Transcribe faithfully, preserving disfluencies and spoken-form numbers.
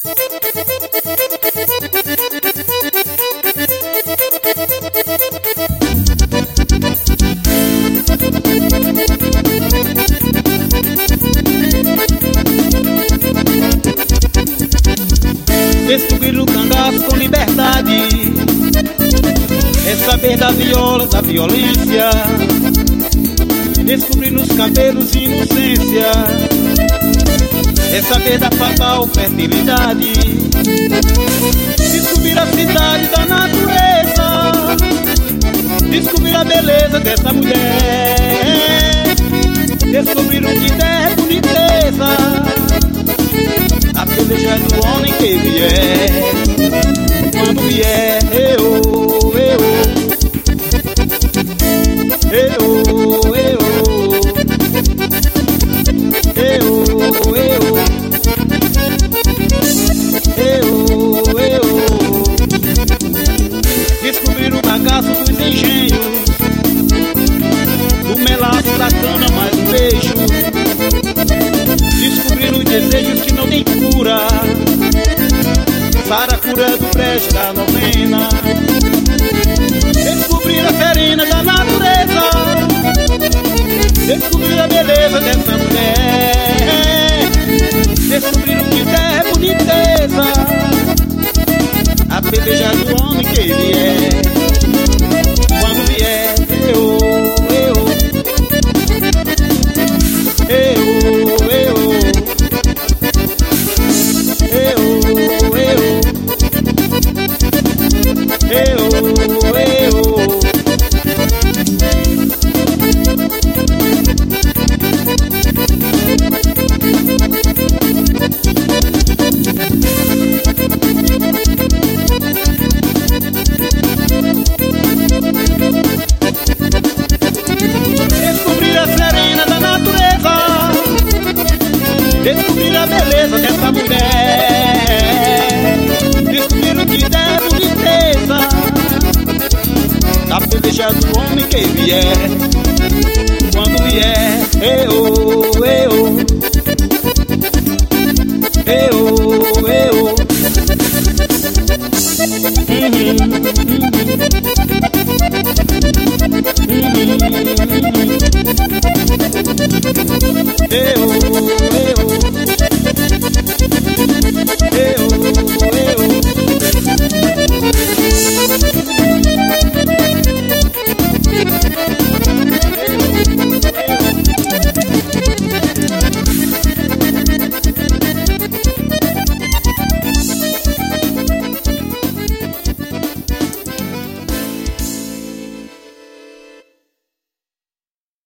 Descobrir o cangaço com liberdade é saber da viola, da violência. Descobrir nos cabelos inocência é saber da fatal fertilidade. Descobrir a cidade da natureza, descobrir a beleza dessa mulher. Descobrir o que der boniteza, apelejar do homem que vier. Quando vier, eu, eu, eu, eu, eu, eu, eu, eu. Descobrir o bagaço dos engenhos, do melaço da cana mais um beijo. Descobrir os desejos que não tem cura, para a cura do brejo da novena. Descobrir a serena da natureza, descobrir a beleza dessa mulher. Descobrir o que der boniteza, apelejar do homem que vier. Quando vier, eu, eu, eu, eu, eu, eu, eu, eu. Descobrir a serena da natureza, descobrir a beleza dessa mulher. Descobrir o que der boniteza, apelejar do homem que vier. Quando vier, eu, eu,